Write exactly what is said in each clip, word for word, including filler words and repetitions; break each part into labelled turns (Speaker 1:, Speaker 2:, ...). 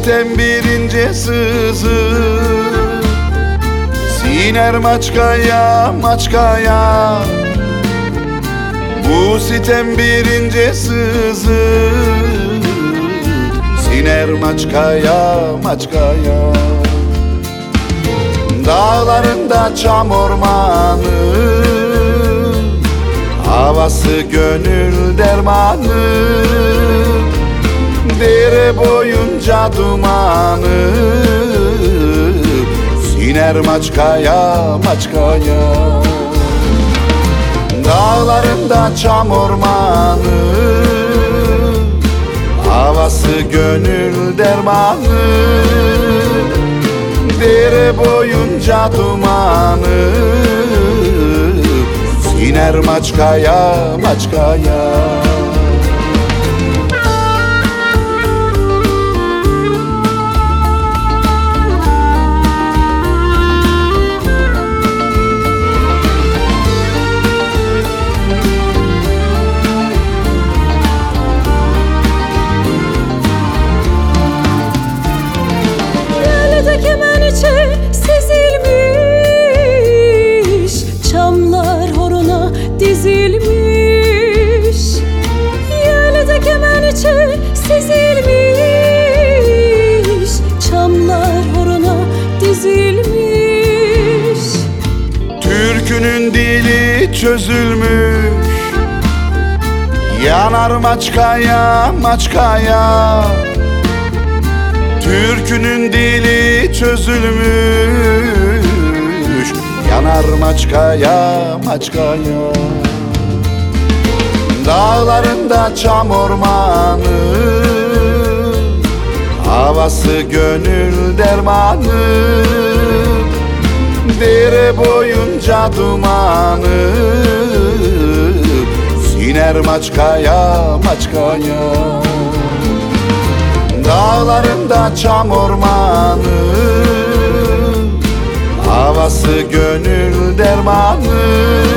Speaker 1: sitem bir ince sızı, siner maçkaya maçkaya. Bu sitem bir ince sızı, siner maçkaya maçkaya. Dağlarında çam ormanı, havası gönül dermanı. Dere boyunca dumanı, siner maçkaya maçkaya. Dağlarında çam ormanı, havası gönül dermanı. Dere boyunca dumanı, siner maçkaya maçkaya.
Speaker 2: Sezilmiş, çamlar horona dizilmiş. Yerde kemençe sezilmiş, çamlar horona dizilmiş.
Speaker 1: Türkünün dili çözülmüş, yanar maçkaya maçkaya. Türkünün dili çözülmüş, yanar maçkaya maçkaya. Dağlarında çam ormanı, havası gönül dermanı. Dere boyunca dumanı, siner maçkaya maçkaya. Dağlarında çam ormanı, havası gönül dermanı.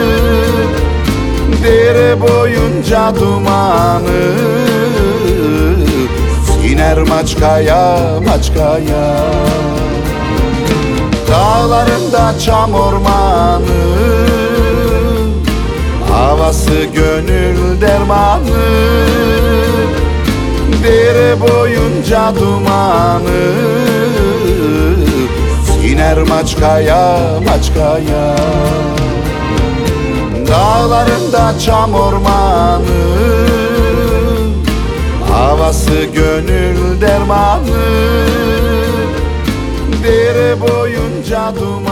Speaker 1: Dere boyunca dumanı, siner maçkaya maçkaya. Dağlarında çam ormanı, havası gönül dermanı. Dere boyunca dumanı, siner maçkaya maçkaya. Dağlarında çam ormanı, havası gönül dermanı. Dere boyunca dumanı,